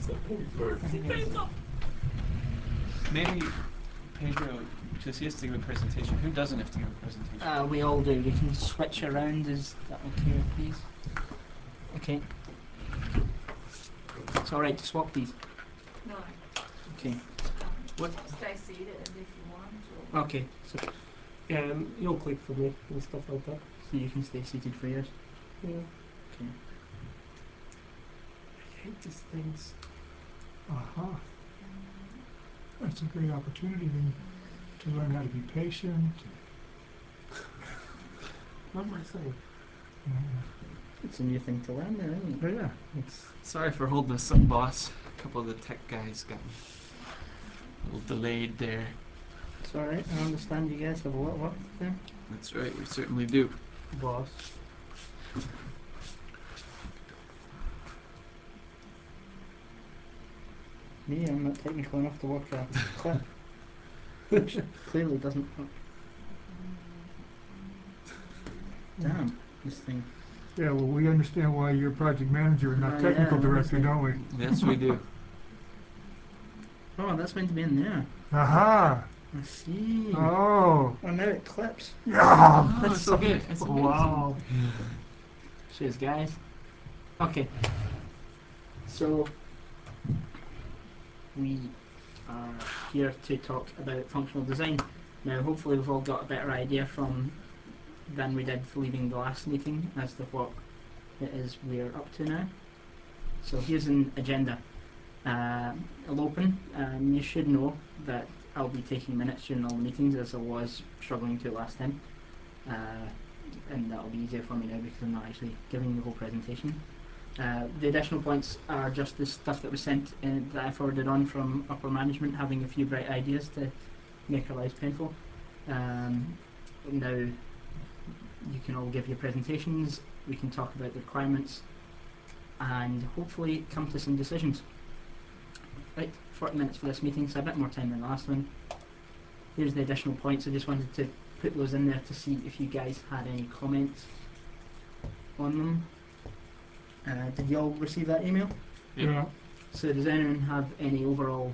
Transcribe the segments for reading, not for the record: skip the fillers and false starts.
Maybe Pedro, because he has to give a presentation. Who doesn't have to give a presentation? We all do. We can switch around. Is that okay with these? Okay. It's alright to swap these. No. Okay. What? Stay seated if you want. Or Okay. So You'll click for me and stuff like that. you can stay seated for yours. Yeah. Okay. I hate these things. Uh-huh. That's a great opportunity then to learn how to be patient. Not my thing. Yeah. It's a new thing to learn, there, isn't it? Yeah. Sorry for holding us up, boss. A couple of the tech guys got a little delayed there. It's alright. I understand you guys have a lot of work to do. That's right, we certainly do. Boss. Me, I'm not technical enough to work a clip. Which clearly doesn't work. Damn, this thing. Yeah, well, we understand why you're project manager and not Oh, technical yeah, director, obviously. don't we? Yes, we do. Oh, that's meant to be in there. Aha! I see. Oh! Oh, now it clips. Yeah! Oh, That's it's so good. something. It's Wow! Cheers, guys. Okay. So, we are here to talk about functional design. Now, hopefully we've all got a better idea than we did leaving the last meeting as to what it is we're up to now. So here's an agenda. I'll open. You should know that I'll be taking minutes during all the meetings as I was struggling to last time. And that'll be easier for me now because I'm not actually giving the whole presentation. The additional points are just the stuff that was sent in, that I forwarded on from upper management, having a few bright ideas to make our lives painful. Now, you can all give your presentations, we can talk about the requirements, and hopefully come to some decisions. Right, 40 minutes for this meeting, so a bit more time than the last one. Here's the additional points. I just wanted to put those in there to see if you guys had any comments on them. Did you all receive that email? Yeah. So does anyone have any overall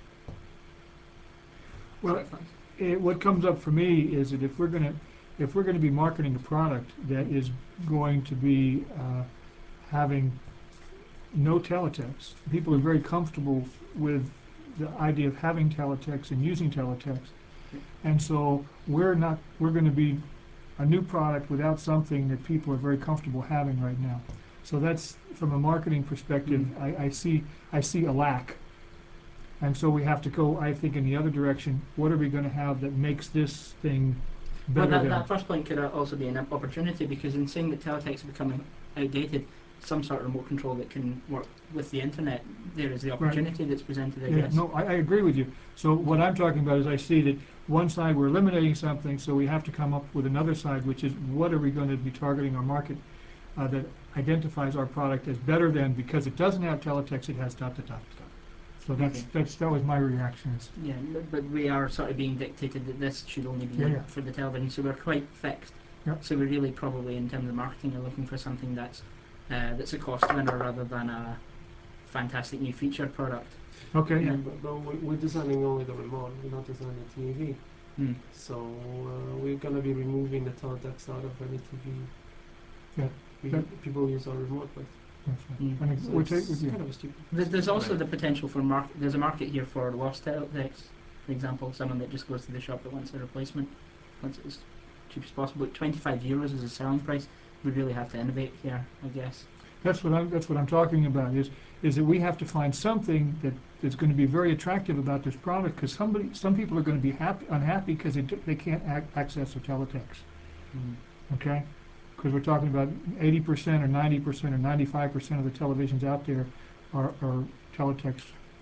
Well, thoughts? what comes up for me is that if we're gonna be marketing a product that is going to be having no teletext, people are very comfortable with the idea of having teletext and using teletext, and so we're going to be a new product without something that people are very comfortable having right now. So that's, from a marketing perspective, I see a lack. And so we have to go, I think, in the other direction. What are we going to have that makes this thing Well, better that first point could also be an opportunity, because in saying that teletext is becoming outdated, some sort of remote control that can work with the internet, there is the opportunity that's presented, I guess. No, I agree with you. So what I'm talking about is I see that one side we're eliminating something, so we have to come up with another side, which is what are we going to be targeting our market that identifies our product as better than, because it doesn't have teletext, it has dot, dot, dot, dot. So that was my reaction. Yeah, but we are sort of being dictated that this should only be for the television, so we're quite fixed. Yep. So we really probably, in terms of marketing, are looking for something that's a cost winner rather than a fantastic new feature product. Okay. Yeah. But we're designing only the remote, we're not designing the TV. So we're going to be removing the teletext out of any TV. Yeah. People use our remote with. I mean, So we're it's kind of a stupid. There's also the potential for there's a market here for lost teletext, for example, someone that just goes to the shop that wants a replacement, wants it as cheap as possible. €25 is a selling price. We really have to innovate here, I guess. That's what I'm talking about. Is that we have to find something that's going to be very attractive about this product, because some people are going to be unhappy because they can't access a teletext. Okay, because we're talking about 80% or 90% or 95% of the televisions out there are teletext.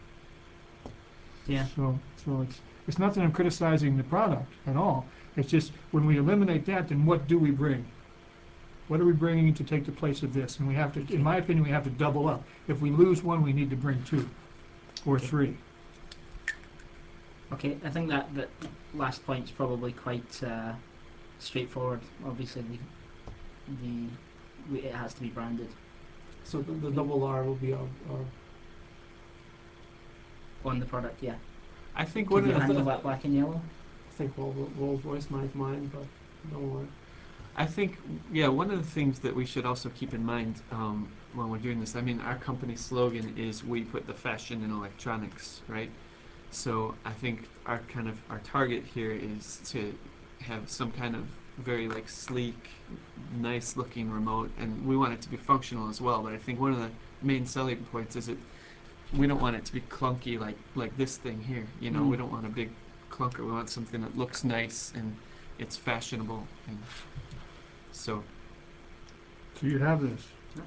Yeah. So it's not that I'm criticizing the product at all. It's just when we eliminate that, then what do we bring? What are we bringing to take the place of this? And we have to, in my opinion, we have to double up. If we lose one, we need to bring two or three. Okay, I think that last point is probably quite straightforward. Obviously, it has to be branded. So the double R will be our on the product. Yeah. I think Can one you of the handle that black and yellow? I think Rolls-Royce might mind, but don't worry. I think, yeah, one of the things that we should also keep in mind when we're doing this, I mean, our company slogan is "We put the fashion in electronics," right? So I think our target here is to have some kind of very like sleek, nice looking remote, and we want it to be functional as well. But I think one of the main selling points is that we don't want it to be clunky like this thing here. You know, we don't want a big clunker. We want something that looks nice and it's fashionable, and so you have this.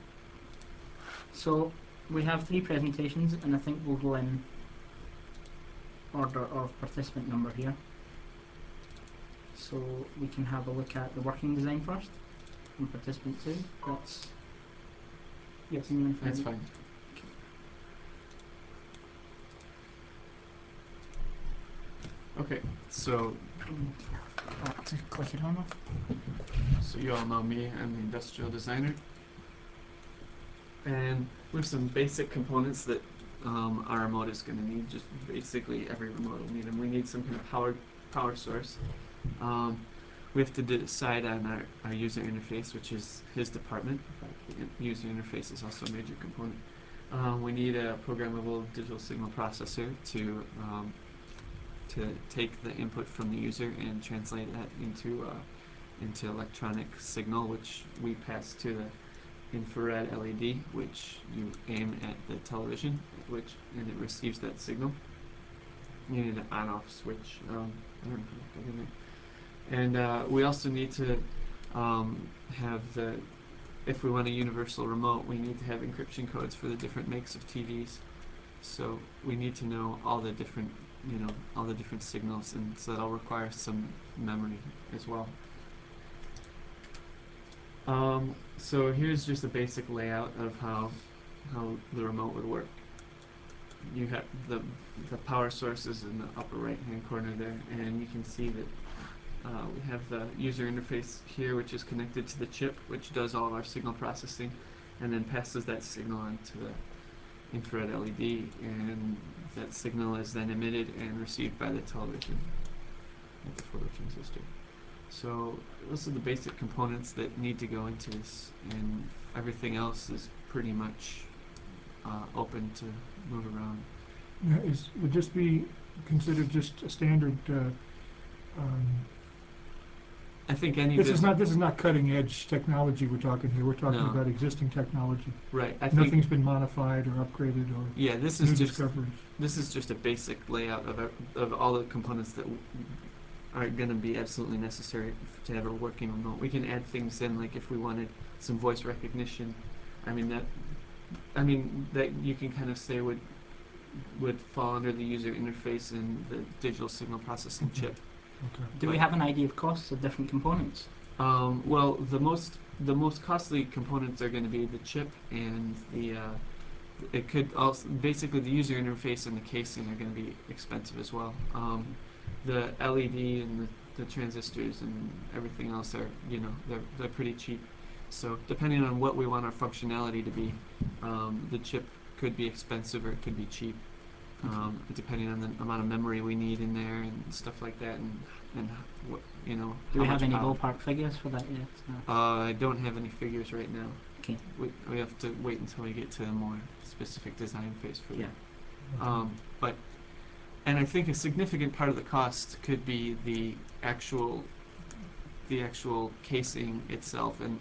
So we have 3 presentations, and I think we'll go in order of participant number here. So we can have a look at the working design first from participant 2. That's Yes. that's fine. Okay, so to click it on. So you all know me, I'm the industrial designer. And we have some basic components that our remote is going to need. Just basically every remote will need them. We need some kind of power source. We have to decide on our user interface, which is his department. User interface is also a major component. We need a programmable digital signal processor to take the input from the user and translate that into electronic signal, which we pass to the infrared LED, which you aim at the television, and it receives that signal. You need an on-off switch. I don't know if I put in there. And we also need to have if we want a universal remote, we need to have encryption codes for the different makes of TVs. So we need to know all the different signals, and so that'll require some memory as well. So here's just a basic layout of how the remote would work. You have the power sources in the upper right hand corner there, and you can see that we have the user interface here, which is connected to the chip, which does all of our signal processing, and then passes that signal on to the infrared LED, and that signal is then emitted and received by the television with the phototransistor. So those are the basic components that need to go into this, and everything else is pretty much open to move around. Now, would this be considered just a standard? I think any This is not cutting edge technology we're talking here. We're talking No. about existing technology. right. I think Nothing's been modified or upgraded or yeah. This new is just discoveries. this is just a basic layout of all the components that are going to be absolutely necessary to have a working remote. We can add things in, like if we wanted some voice recognition. I mean that you can kind of say would fall under the user interface and the digital signal processing Okay. chip. Okay. Do we have an idea of costs of different components? Well, the most costly components are going to be the chip and it could also basically the user interface and the casing are going to be expensive as well. The LED and the transistors and everything else are they're pretty cheap. So depending on what we want our functionality to be, the chip could be expensive or it could be cheap. Depending on the amount of memory we need in there and stuff like that, and what Do we have any power. ballpark figures for that yet? I don't have any figures right now. Okay. We have to wait until we get to a more specific design phase for Yeah. that. And I think a significant part of the cost could be the actual casing itself, and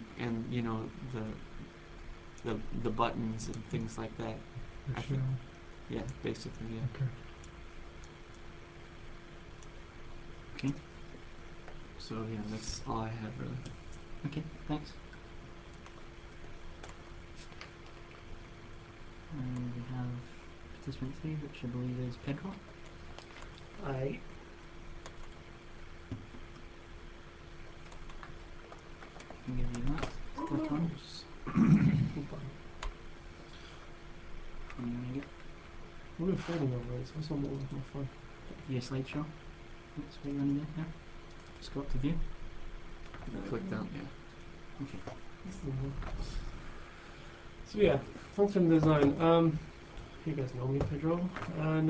the buttons and things like that. I think- Yeah, basically, yeah. Okay. Okay. So yeah, that's all I have really. Okay. Thanks. And we have participant 3, which I believe is Pedro. I I'll give you that. Click on. And you want to get We're recording already, so it's almost more fun. your slideshow. That's what you want to do here. Just go up to view. Click down, yeah. Okay. So yeah, function design. You guys know me, Pedro. And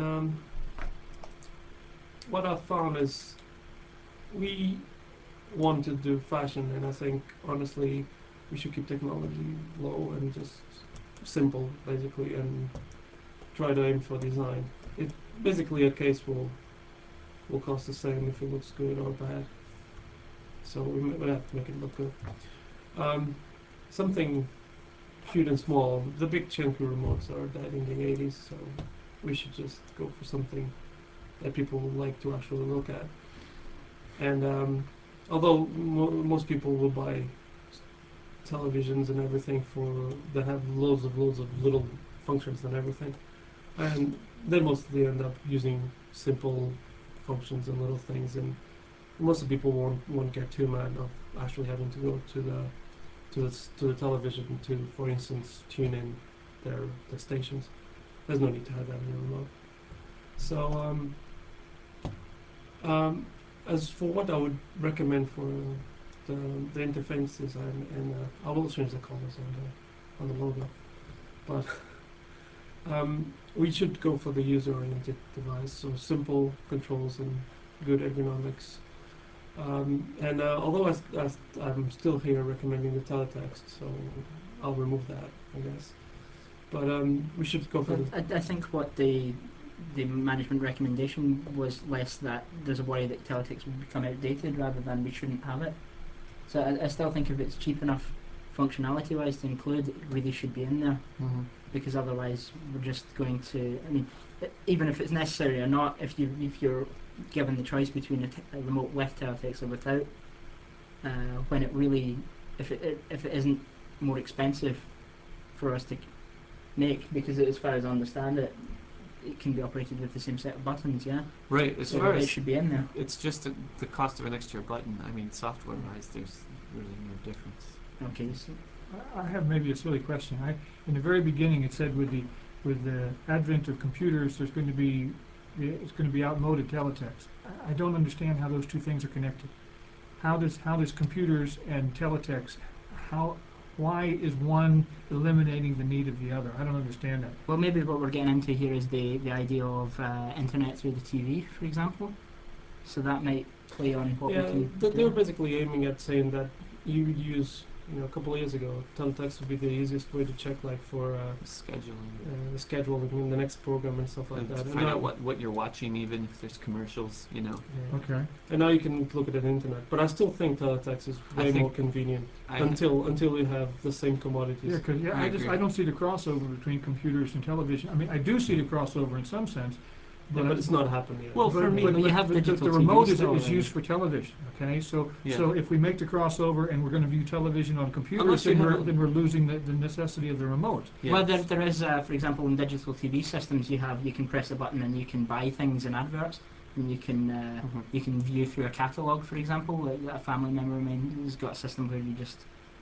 what I found is we want to do fashion, and I think honestly we should keep technology low and just simple, basically, and try to aim for design. It basically a case will cost the same if it looks good or bad. So we have to make it look good. Something cute and small. The big chunky remotes are dead in the 80s, so we should just go for something that people like to actually look at. And although most people will buy televisions and everything that have loads of little functions and everything, and they mostly end up using simple functions and little things, and most of the people won't get too mad of actually having to go to the television to, for instance, tune in their stations. There's no need to have that in a remote. So as for what I would recommend for the interface design, and I will change the colors on the logo, but we should go for the user-oriented device, so simple controls and good ergonomics. And although I'm still here recommending the teletext, so I'll remove that, I guess. But we should go for I think what the management recommendation was less that there's a worry that teletext will become outdated rather than we shouldn't have it. So I still think if it's cheap enough functionality-wise to include, it really should be in there. Mm-hmm. Because otherwise we're just going to, I mean, even if it's necessary or not, if you're given the choice between a remote with teletext or without, when it really, if it isn't more expensive for us to make, because as far as I understand it, it can be operated with the same set of buttons, yeah? Right, as So far it as should be in there. it's just the cost of an extra button. I mean, software-wise, there's really no difference. Okay, so I have maybe a silly question. In the very beginning, it said with the advent of computers, it's going to be outmoded teletext. I don't understand how those two things are connected. How does computers and teletext, why is one eliminating the need of the other? I don't understand that. well, maybe what we're getting into here is the idea of internet through the TV, for example. So that might play on what we can they're do. basically aiming at saying that you use, a couple of years ago, teletext would be the easiest way to check, like, for Scheduling. the scheduling in the next program and stuff like And that. to And find now, out what you're watching, even if there's commercials, yeah. Okay. And now you can look at it on the internet. But I still think teletext is I way think more convenient I until you have the same commodities. Yeah, because I I agree. don't see the crossover between computers and television. I mean, I do see the crossover in some sense, Yeah, but it's not happening yet. Well, for me- But you have the digital remote TV is still used already. for television. Okay, so Yeah. if we make the crossover and we're going to view television on computers, Unless you have a- then we're losing the necessity of the remote. Yeah. Well, there is, for example, in digital TV systems, you can press a button and you can buy things in adverts, and you can view through a catalogue, for example. A family member of mine has got a system where you just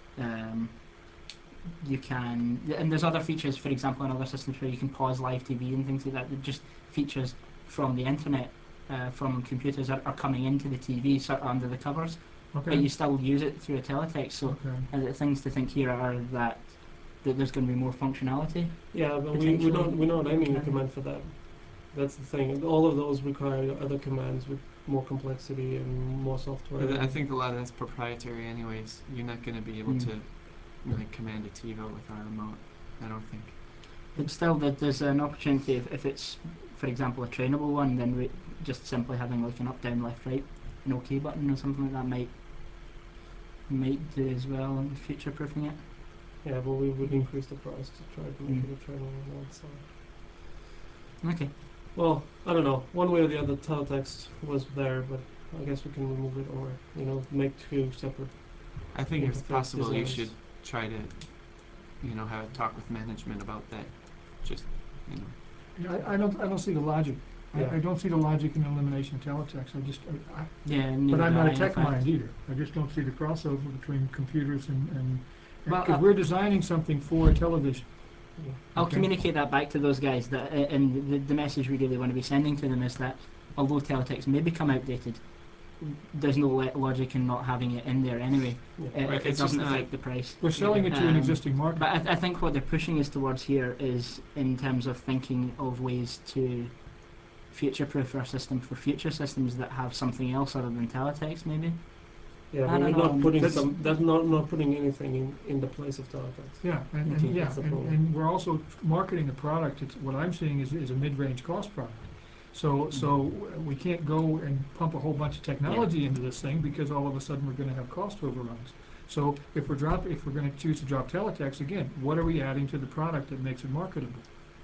you can, and there's other features, for example, in other systems where you can pause live TV and things like that. They're just features from the internet, from computers are coming into the TV, sort of under the covers, but Okay. you still use it through a teletext. So Okay. the things to think here are that there's going to be more functionality. Yeah, but Potentially we're not aiming a can- command for that. That's the thing. And all of those require other commands with more complexity and more software. But I think a lot of that's proprietary, anyways. You're not going to be able to like command a TiVo with our remote. I don't think. But still, there's an opportunity if it's, for example, a trainable one, then just simply having like an up, down, left, right, an OK button or something like that might do as well in future proofing it. Yeah, but we would increase the price to try to make it a trainable remote. So. Okay. Well, I don't know. One way or the other, teletext was there, but I guess we can remove it or make two separate. I think if it's Interface possible, you designs. should try to, have a talk with management about that. Just, Yeah, I don't see the logic. Yeah. I don't see the logic in elimination of teletext. Yeah, But neither I'm do not I, a in tech fact. mind either. I just don't see the crossover between computers and Well, because we're designing something for television. Yeah. I'll Okay. communicate that back to those guys. That and the message we really want to be sending to them is that although teletext may become outdated, there's no logic in not having it in there anyway. Yeah. It, Right, it it's doesn't just not- affect the price. We're selling it to an Um, existing market. But I think what they're pushing us towards here is in terms of thinking of ways to future-proof our system for future systems that have something else other than teletext, maybe. Yeah, I but we're don't know. not putting That's- that's not putting anything in the place of teletext. Yeah, and, Okay, yeah, that's the problem. and we're also marketing a product. It's what I'm seeing is a mid-range cost product. So we can't go and pump a whole bunch of technology into this thing because all of a sudden we're going to have cost overruns. So if we're going to choose to drop teletext again, what are we adding to the product that makes it marketable?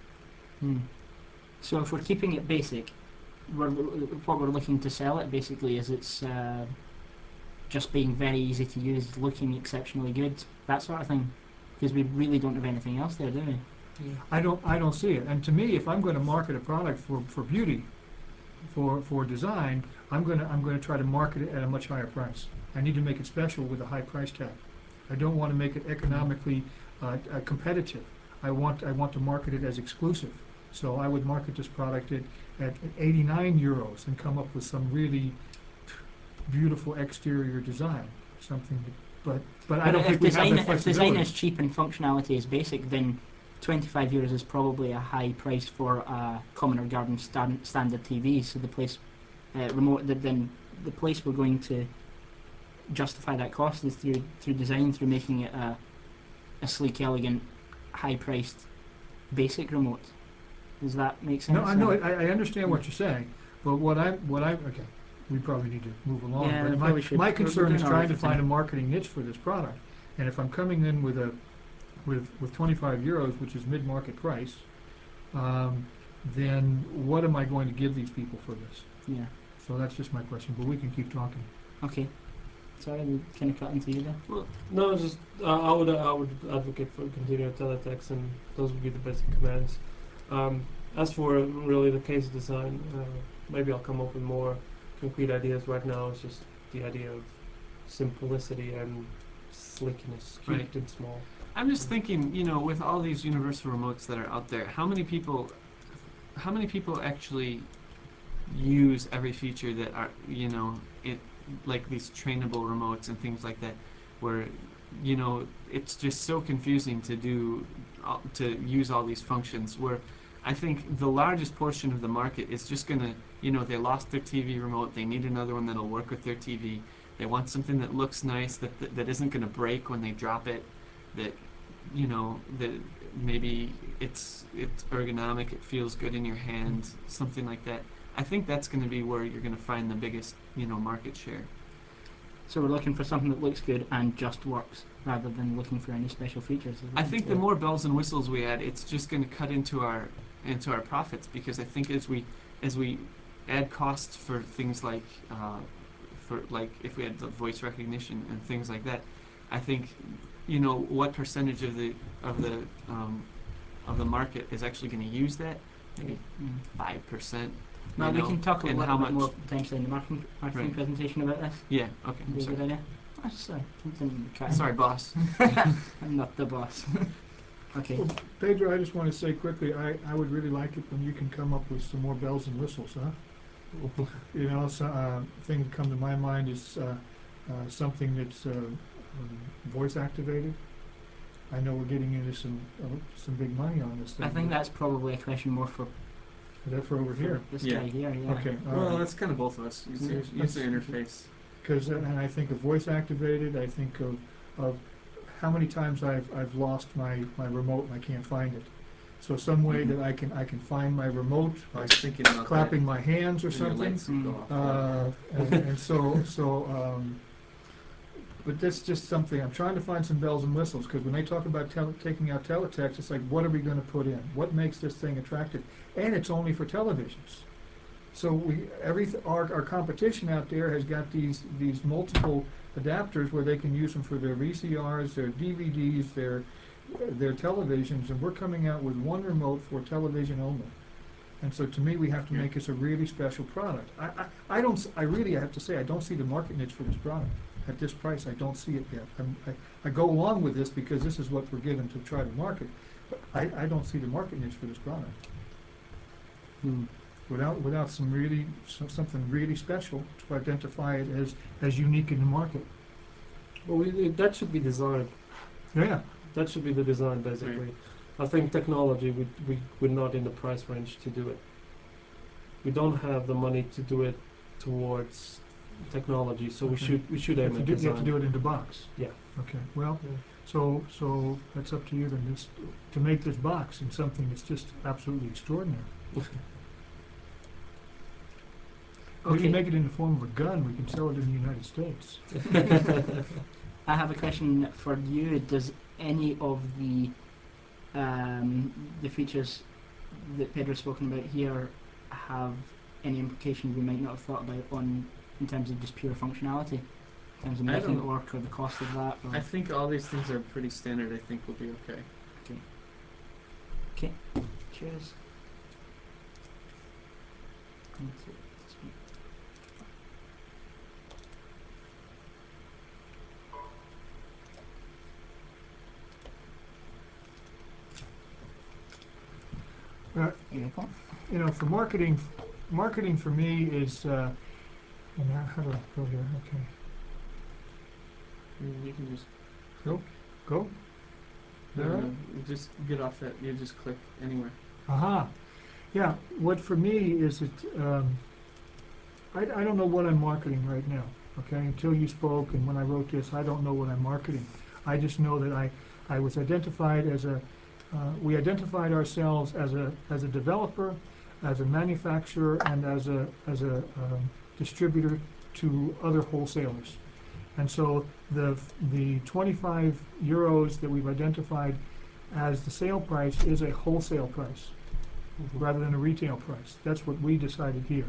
So if we're keeping it basic, what we're looking to sell it basically is it's just being very easy to use, looking exceptionally good, that sort of thing. Because we really don't have anything else there, do we? I don't see it. And to me, if I'm going to market a product for beauty, for design, I'm going to try to market it at a much higher price. I need to make it special with a high price tag. I don't want to make it economically competitive. I want to market it as exclusive. So I would market this product at 89 euros and come up with some really beautiful exterior design, something. But I don't think we have that If design flexibility. is cheap and functionality is basic, then 25 euros is probably a high price for a common or garden standard TV. So the place then the place we're going to justify that cost is through design, through making it a sleek, elegant, high-priced basic remote. Does that make sense? No, I know. I understand what you're saying, but what I okay, we probably need to move along. Yeah, we but probably should. my We're concern doing is all trying right to for find a time. marketing niche for this product, and if I'm coming in with 25 euros, which is mid-market price, then what am I going to give these people for this? Yeah. So that's just my question. But we can keep talking. Okay. Sorry, we kind of cut into you there. No, it's just I would advocate for continued teletext, and those would be the basic commands. As for really the case design, maybe I'll come up with more concrete ideas. Right now, it's just the idea of simplicity and slickness, cute Right. and small. I'm just thinking, with all these universal remotes that are out there, how many people actually use every feature that are, like these trainable remotes and things like that, where, it's just so confusing to use all these functions, where I think the largest portion of the market is just gonna, they lost their TV remote, they need another one that'll work with their TV, they want something that looks nice, that isn't gonna break when they drop it, that that maybe it's ergonomic, it feels good in your hand, something like that. I think that's going to be where you're going to find the biggest market share. So we're looking for something that looks good and just works, rather than looking for any special features. I think the more bells and whistles we add, it's just going to cut into our profits, because I think as we add costs for things like if we had the voice recognition and things like that, I think what percentage of the market is actually going to use that? Maybe 5%. Well, we can talk a and little how bit much? more potentially in the marketing Right. presentation about this. Yeah. Okay. Would be a good idea. Oh, sorry, didn't mean to cut in. Sorry, boss. I'm not the boss. Okay. Well, Pedro, I just want to say quickly, I would really like it when you can come up with some more bells and whistles, huh? Thing that come to my mind is something that's voice activated. I know we're getting into some big money on this thing. I think that's probably a question more for Is that for over here? this Yeah. guy here. Yeah. Okay. Well, that's kind of both of us. User interface. Because and I think of voice activated. I think of how many times I've lost my remote and I can't find it. So some way that I can find my remote I by was thinking about clapping my hands or that. Your something. lights would go off. And so but that's just something, I'm trying to find some bells and whistles, because when they talk about taking out teletext, it's like, what are we going to put in? What makes this thing attractive? And it's only for televisions. So our competition out there has got these multiple adapters where they can use them for their VCRs, their DVDs, their televisions, and we're coming out with one remote for television only. And so to me, we have to make this a really special product. I really have to say, I don't see the market niche for this product. At this price, I don't see it yet. I go along with this because this is what we're given to try to market, but I don't see the market niche for this product. without something really special to identify it as unique in the market. Well, that should be designed. Yeah. That should be the design, basically. Right. I think technology, we're not in the price range to do it. We don't have the money to do it towards technology, so Okay. we should You aim have at to do, you have to design. do it in the box. Yeah. Okay. Well, Yeah. so that's up to you then. To make this box in something that's just absolutely extraordinary. Maybe Okay. make it in the form of a gun. We can sell it in the United States. I have a question for you. Does any of the features that Pedro's spoken about here have any implication we might not have thought about in terms of just pure functionality, in terms of I making it don't- work or the cost of that? Or I think all these things are pretty standard. I think will be okay. cheers. Uh, Here we go. You know, for marketing for me is, how do I go here? Okay. You can just Go. There. you just get off that. You just click anywhere. Aha. Yeah. What for me is it, I don't know what I'm marketing right now. Okay. Until you spoke and when I wrote this, I don't know what I'm marketing. I just know that I was identified as we identified ourselves as a developer, as a manufacturer, and as a distributor to other wholesalers. And so the 25 euros that we've identified as the sale price is a wholesale price rather than a retail price. That's what we decided here.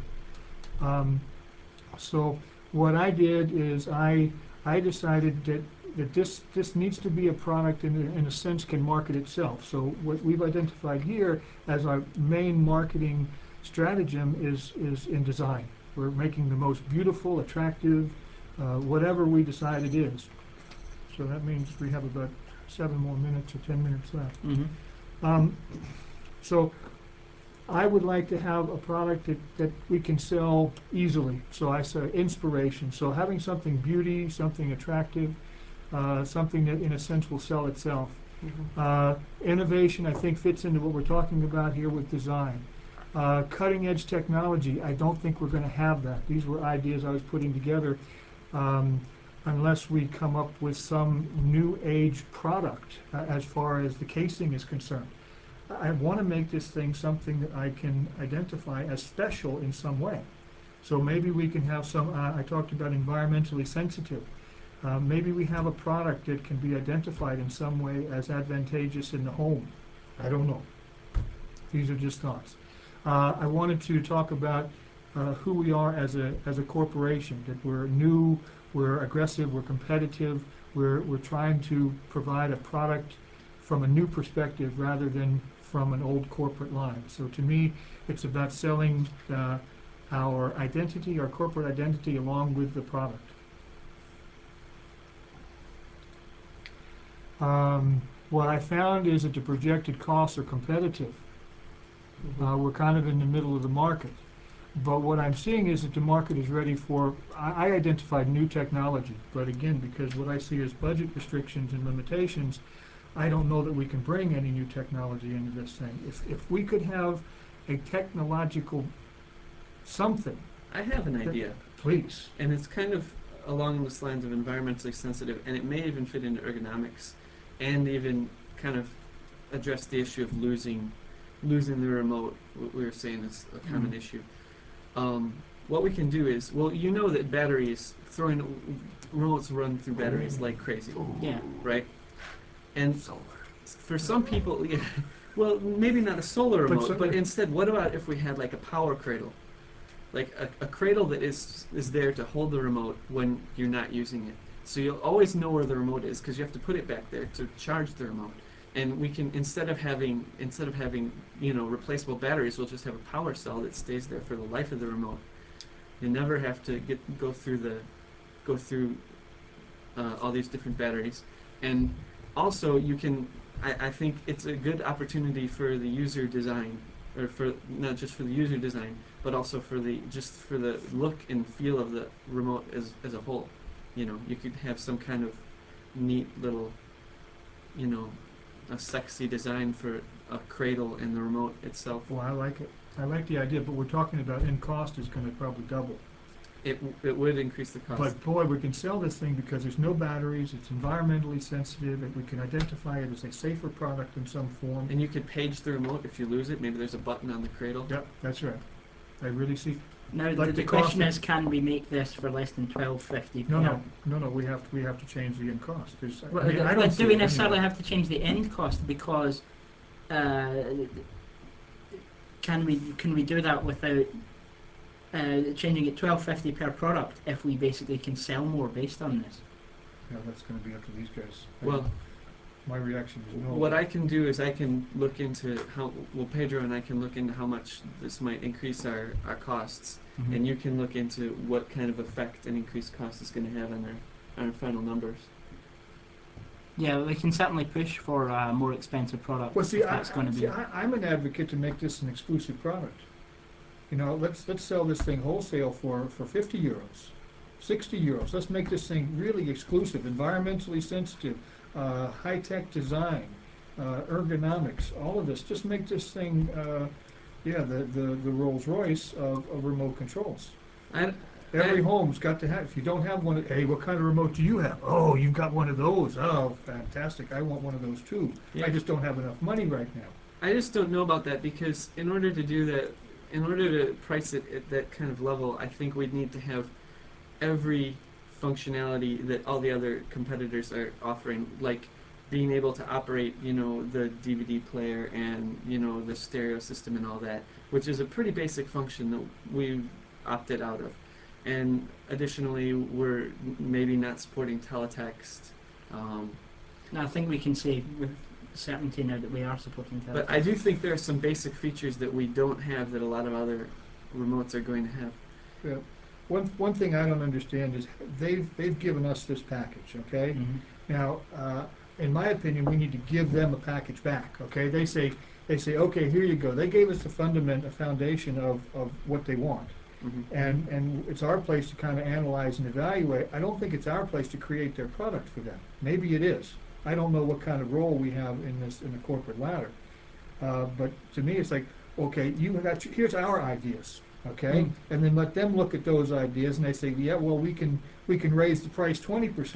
So what I did is I decided that this needs to be a product in a sense can market itself. So what we've identified here as our main marketing stratagem is in design. We're making the most beautiful, attractive, whatever we decide it is. So that means we have about 7 more minutes or 10 minutes left. Mm-hmm. So I would like to have a product that we can sell easily. So I say inspiration. So having something beauty, something attractive, something that in a sense will sell itself. Innovation, I think, fits into what we're talking about here with design. Cutting edge technology, I don't think we're going to have that. These were ideas I was putting together unless we come up with some new age product as far as the casing is concerned. I want to make this thing something that I can identify as special in some way. So maybe we can have some, I talked about environmentally sensitive. Maybe we have a product that can be identified in some way as advantageous in the home. I don't know. These are just thoughts. I wanted to talk about who we are as a corporation, that we're new, we're aggressive, we're competitive, we're trying to provide a product from a new perspective rather than from an old corporate line. So to me, it's about selling our identity, our corporate identity, along with the product. What I found is that the projected costs are competitive. We're kind of in the middle of the market. But what I'm seeing is that the market is ready for, I identified new technology, but again, because what I see as budget restrictions and limitations, I don't know that we can bring any new technology into this thing. If we could have a technological something, I have an idea, please. and it's kind of along the lines of environmentally sensitive, and it may even fit into ergonomics, and even kind of address the issue of losing the remote. What we were saying is a common issue. What we can do is, well, you know that batteries, remotes run through batteries like crazy, Yeah. right? And for some people, yeah, well, maybe not a solar But remote, but instead, what about if we had like a power cradle? Like a cradle that is there to hold the remote when you're not using it. So you'll always know where the remote is because you have to put it back there to charge the remote. And we can instead of having replaceable batteries, we'll just have a power cell that stays there for the life of the remote. You never have to go through all these different batteries. And also you can I think it's a good opportunity for the user design or for not just for the user design, but also for the look and feel of the remote as a whole. You know, you could have some kind of neat little, you know, a sexy design for a cradle in the remote itself. Well, I like it. I like the idea, but we're talking about in cost is going to probably double. It would increase the cost. But boy, we can sell this thing because there's no batteries, it's environmentally sensitive, and we can identify it as a safer product in some form. And you could page the remote if you lose it. Maybe there's a button on the cradle. Yep, that's right. I really see. Now, Like the the question cost- is, can we make this for less than $12.50? No. We have to change the end cost. Well, I don't see do we it necessarily anyway. have to change the end cost? Because can we do that without changing it $12.50 per product if we basically can sell more based on this? Yeah, that's going to be up to these guys. Well, My reaction is no. what I can do is I can look into Pedro and I can look into how much this might increase our costs, Mhm. and you can look into what kind of effect an increased cost is going to have on our final numbers. Yeah, we can certainly push for a more expensive product Well, see, if that's going to be. I'm an advocate to make this an exclusive product. You know, let's sell this thing wholesale for 50 euros, 60 euros. Let's make this thing really exclusive, environmentally sensitive, high-tech design, ergonomics, all of this. Just make this thing, the Rolls Royce of remote controls. Every home's got to have. If you don't have one, hey, what kind of remote do you have? Oh, you've got one of those. Oh, fantastic! I want one of those too. Yeah. I just don't have enough money right now. I just don't know about that, because in order to do that, in order to price it at that kind of level, I think we'd need to have every functionality that all the other competitors are offering, like being able to operate, you know, the DVD player and, you know, the stereo system and all that, which is a pretty basic function that we've opted out of. And additionally, we're maybe not supporting teletext. I think we can say with certainty now that we are supporting teletext. But I do think there are some basic features that we don't have that a lot of other remotes are going to have. Yeah. One thing I don't understand is they've given us this package, okay? Mhm. Now, in my opinion, we need to give them a package back, okay? They say, okay, here you go. They gave us a foundation of what they want. Mm-hmm. And it's our place to kind of analyze and evaluate. I don't think it's our place to create their product for them. Maybe it is. I don't know what kind of role we have in the corporate ladder. But to me, it's like, okay, here's our ideas, okay, and then let them look at those ideas, and they say, yeah, well, we can raise the price 20%.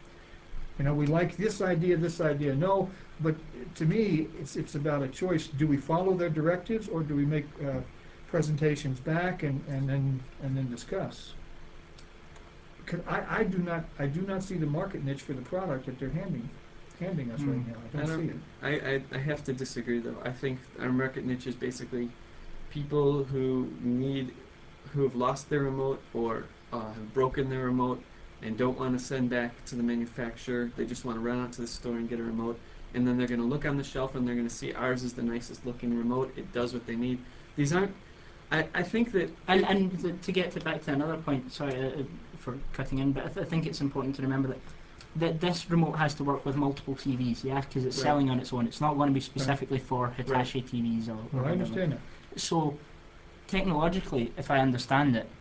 You know, we like this idea. No, but to me, it's about a choice. Do we follow their directives, or do we make presentations back and then discuss? Because I do not see the market niche for the product that they're handing us right now. I don't see it. I have to disagree, though. I think our market niche is basically people who have lost their remote or have broken their remote and don't want to send back to the manufacturer. They just want to run out to the store and get a remote, and then they're going to look on the shelf and they're going to see ours is the nicest looking remote. It does what they need. These aren't. I think that. And to get back to another point, sorry for cutting in, but I think it's important to remember that this remote has to work with multiple TVs, yeah, because it's Right. selling on its own. It's not going to be specifically for Hitachi TVs or Well, I whatever. understand that. So, technologically, if I understand it,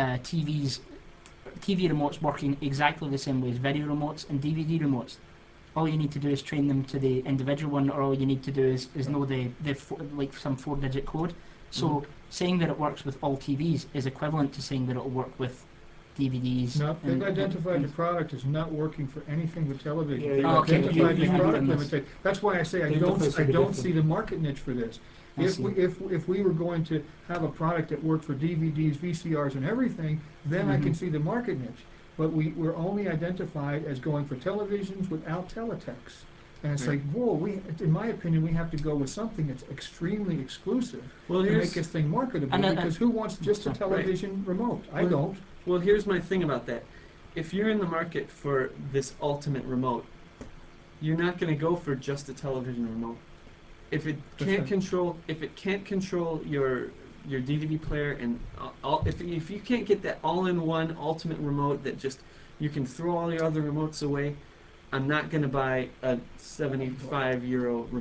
TV remotes working exactly the same way as video remotes and DVD remotes. All you need to do is train them to the individual one, or all you need to do is know like some 4-digit code. So saying that it works with all TVs is equivalent to saying that it will work with DVDs. No, they've identified the product as not working for anything but television. Yeah, They've yeah. Okay, identified you the have product done this. limitation. That's why I say I They've don't definitely see the market niche for this. I If see. we were going to have a product that worked for DVDs, VCRs, and everything, then I can Mhm. see the market niche. But we're only identified as going for televisions without teletext. And it's Right. like, whoa, in my opinion, we have to go with something that's extremely exclusive Well, to make here's this thing marketable, And, because who wants just a Right. television remote? I Well, don't. well, here's my thing about that. If you're in the market for this ultimate remote, you're not going to go for just a television remote. If it That's can't right. control your DVD player and if you can't get that all-in-one ultimate remote that just you can throw all your other remotes away, I'm not going to buy a €75 remote.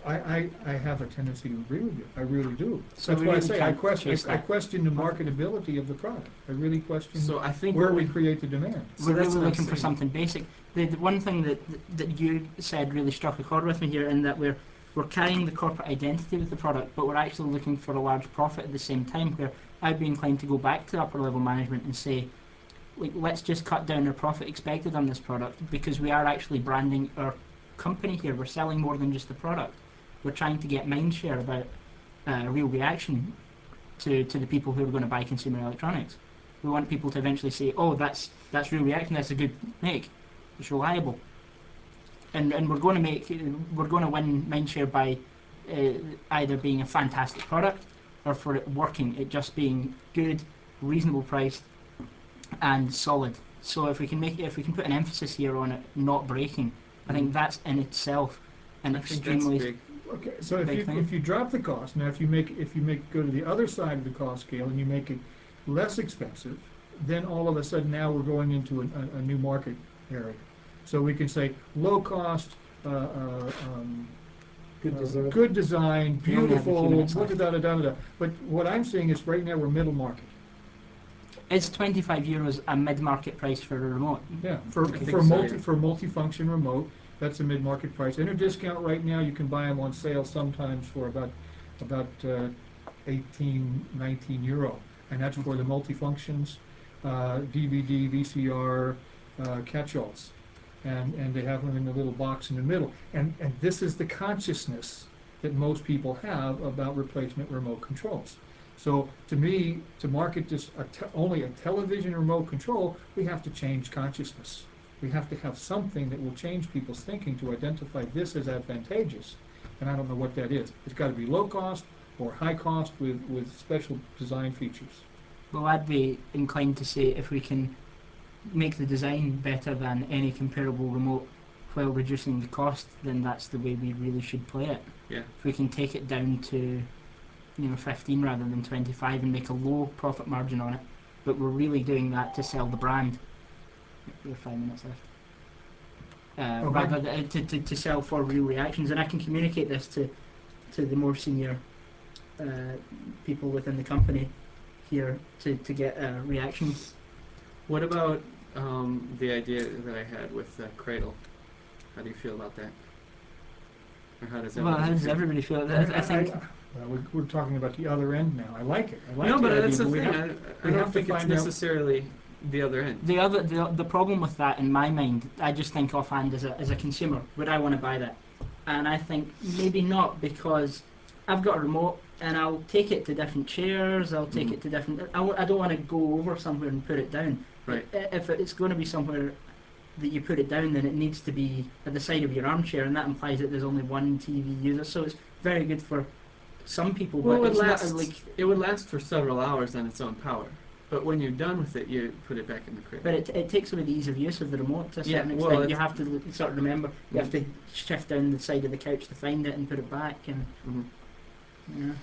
I have a tendency to agree with you. I really do. So That's we why I really say can't chase I that. question the marketability of the product. I really question So I think where what we create the demand. So We're that's really what I'm looking for saying. something basic. The one thing that you said really struck a chord with me here, in that we're carrying the corporate identity with the product, but we're actually looking for a large profit at the same time. Where I'd be inclined to go back to upper level management and say, like, let's just cut down our profit expected on this product, because we are actually branding our company here. We're selling more than just the product. We're trying to get mind share about real reaction to the people who are going to buy consumer electronics. We want people to eventually say, "Oh, that's real reaction. That's a good make. It's reliable." And we're going to win mindshare by either being a fantastic product, or for it working, it just being good, reasonable priced, and solid. So if we can put an emphasis here on it not breaking, I think that's in itself an I think that's extremely big. Okay, so if Big you thing. if you drop the cost, now if you go to the other side of the cost scale and you make it less expensive, then all of a sudden now we're going into a new market area. So we can say low cost, Good design. good design, We only have a few beautiful, minutes da left. da da da da. But what I'm seeing is right now we're middle market. Is €25 a mid-market price for a remote? Yeah, I think so, yeah. for multi-function remote, that's a mid-market price. In a discount right now, you can buy them on sale sometimes for about 18, 19 euro, and that's for the multifunctions, DVD, VCR, catch-alls, and they have them in the little box in the middle. And this is the consciousness that most people have about replacement remote controls. So to me, to market this only a television remote control, we have to change consciousness. We have to have something that will change people's thinking to identify this as advantageous. And I don't know what that is. It's got to be low cost or high cost with special design features. Well, I'd be inclined to say if we can make the design better than any comparable remote while reducing the cost, then that's the way we really should play it. Yeah. If we can take it down to 15 rather than 25 and make a low profit margin on it, but we're really doing that to sell the brand. We have 5 minutes left. Okay. Rather than to sell for real reactions, and I can communicate this to the more senior people within the company here to get reactions. What about the idea that I had with Cradle? How do you feel about that? Or how does Well, everybody how does feel? everybody feel? I think. Well, we're talking about the other end now. I like it. I like No, the but idea, that's the we thing. have- I we don't have to think it's find out- necessarily the other end. The problem with that, in my mind, I just think offhand as a consumer, would I want to buy that? And I think maybe not, because I've got a remote and I'll take it to different chairs. I'll take it to different. I don't want to go over somewhere and put it down. Right. If it's going to be somewhere that you put it down, then it needs to be at the side of your armchair, and that implies that there's only one TV user. So it's very good for some people, Well, but it it's would not last. like. It would last for several hours on its own power. But when you're done with it, you put it back in the crate. But it takes away the ease of use of the remote to a Yeah, certain well, extent. You it's- have to sort of remember, you have to shift down the side of the couch to find it and put it back. And Mhm.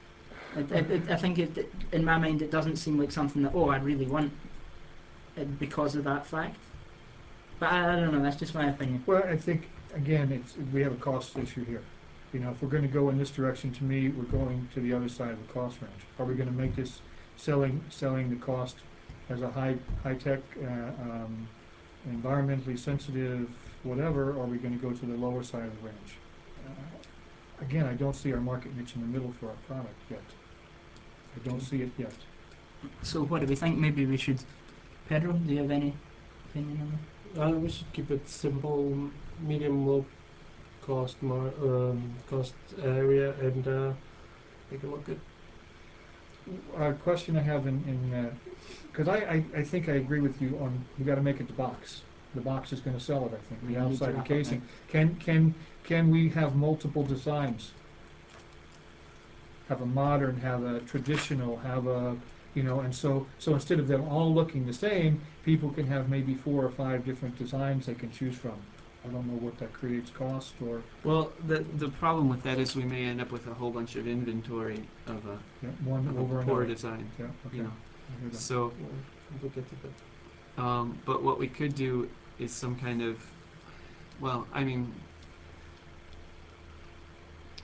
I think in my mind, it doesn't seem like something that, I really want it because of that fact. But I don't know, that's just my opinion. Well, I think, again, we have a cost issue here. If we're going to go in this direction, to me, we're going to the other side of the cost range. Are we going to make this selling the cost as a high-tech, environmentally sensitive, whatever, or are we going to go to the lower side of the range? Again, I don't see our market niche in the middle for our product yet. I don't see it yet. So what do we think? Maybe we should. Pedro, do you have any opinion on that? We should keep it simple, medium, low cost, cost area, and take a look at. A question I have because I think I agree with you on, we got to make it the box. The box is going to sell it, I think, We the need to outside wrap up casing. Can we have multiple designs? Have a modern, have a traditional, have a, and so instead of them all looking the same, people can have maybe 4 or 5 different designs they can choose from. I don't know what that creates cost or, Well, the problem with that is we may end up with a whole bunch of inventory of one a over poor another. design. Yeah, okay. You know. I hear that. So, Look at it. but what we could do is some kind of, well, I mean,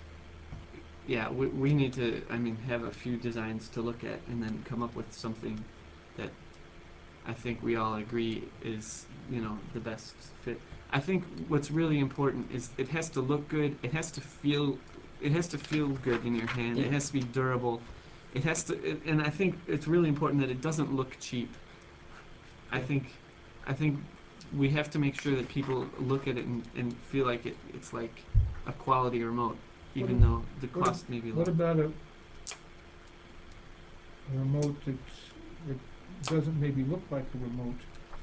yeah, we need to, I mean, have a few designs to look at and then come up with something that I think we all agree is, you know, the best fit. I think what's really important is it has to look good. It has to feel good in your hand. Yeah. It has to be durable. It has to, and I think it's really important that it doesn't look cheap. I think we have to make sure that people look at it and feel like it's like a quality remote, even though the cost may be low. What about a remote that doesn't maybe look like a remote?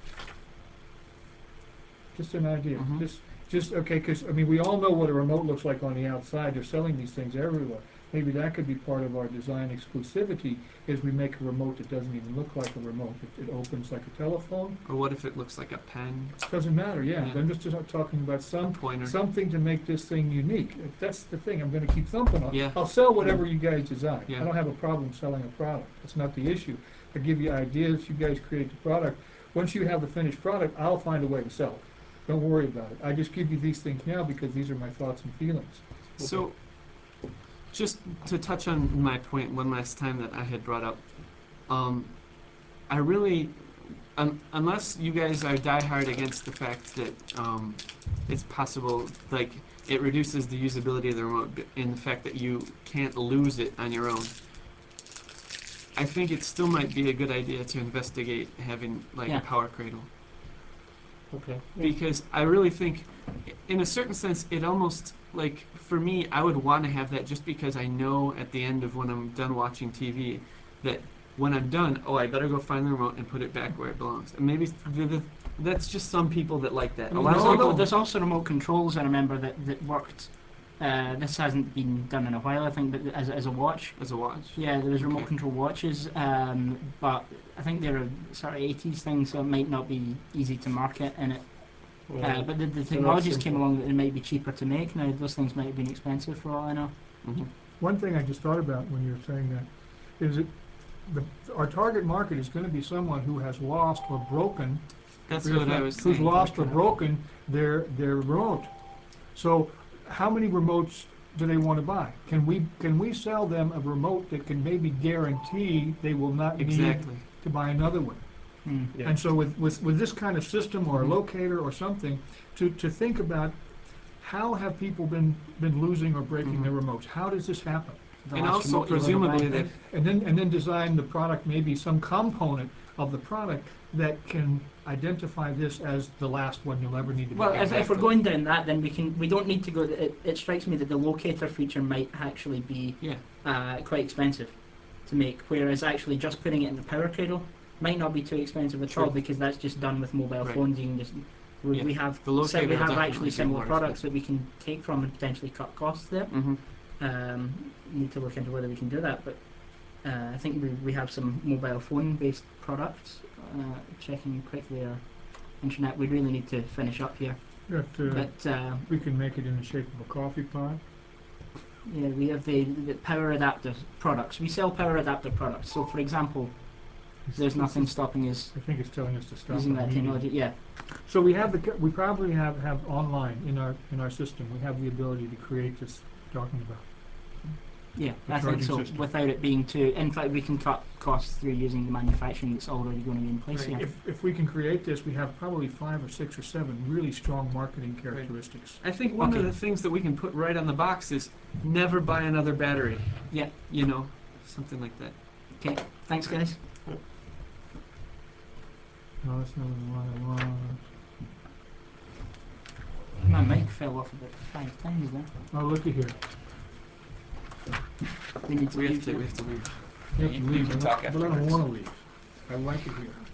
Just an idea. Mhm. Just okay, because I mean, we all know what a remote looks like on the outside. They're selling these things everywhere. Maybe that could be part of our design exclusivity, is we make a remote that doesn't even look like a remote. It opens like a telephone. Or what if it looks like a pen, Doesn't matter, yeah. Yeah. I'm just talking about pointer? something to make this thing unique. If that's the thing, I'm gonna keep thumping on. Yeah. I'll sell whatever you guys design. Yeah. I don't have a problem selling a product. That's not the issue. I give you ideas, you guys create the product. Once you have the finished product, I'll find a way to sell it. Don't worry about it. I just give you these things now because these are my thoughts and feelings. So, just to touch on my point one last time that I had brought up, I really, unless you guys are diehard against the fact that it's possible, like it reduces the usability of the remote in the fact that you can't lose it on your own. I think it still might be a good idea to investigate having like Yeah. a power cradle. Okay. Because I really think, in a certain sense, it almost, like, for me, I would want to have that just because I know at the end of when I'm done watching TV that when I'm done, oh, I better go find the remote and put it back where it belongs. And maybe that's just some people that like that. I A mean, lot of people, there's also remote controls, I remember, that worked. This hasn't been done in a while, I think, but as a watch. as a watch. Yeah, there was remote Okay. control watches, but I think they're sort of 80s things, so it might not be easy to market in it. Well, But the they're not technologies came simple. along that it might be cheaper to make. Now, those things might have been expensive for all I know. Mm-hmm. One thing I just thought about when you were saying that is that our target market is going to be someone who has lost or broken. That's what I was Who's saying. lost or broken their remote. So, how many remotes do they want to buy? Can we sell them a remote that can maybe guarantee they will not Exactly. need to buy another one? Hmm. Yeah. And so with this kind of system or a Mhm. locator or something, to think about how have people been losing or breaking Mhm. their remotes? How does this happen? The And last also remote you'll ever presumably buy. that And then design the product, maybe some component of the product that can identify this as the last one you'll ever need to buy. Well, if we're Exactly. going down that, then we don't need to go. It strikes me that the locator feature might actually be yeah. quite expensive to make, whereas actually just putting it in the power cradle might not be too expensive at Sure. all, because that's just done with mobile Right. phones. You can just Yeah. we have The locator we will have definitely actually be similar more products that we can take from and potentially cut costs there. Mm-hmm. Need to look into whether we can do that, but I think we have some mobile phone based products. Checking quickly our internet, we really need to finish up here. That, But we can make it in the shape of a coffee pot. yeah, we have the power adapter products. We sell power adapter products. So, for example, there's nothing stopping us I think it's telling us to stop using our that meeting. technology. Yeah, So we probably have online in our system. We have the ability to create this talking about. yeah, The I think charging so. system. Without it being too, in fact, we can cut costs through using the manufacturing that's already going to be in place here. If we can create this, we have probably 5 or 6 or 7 really strong marketing characteristics. I think one of Okay. the things that we can put right on the box is never buy another battery. Yeah. You know, something like that. Okay, thanks, guys. No, that's not what I want. My mic fell off about 5 times there. Oh, looky here. We need to We leave have to here. leave. You have to leave, can but talk I don't afterwards. want to leave. I like it here.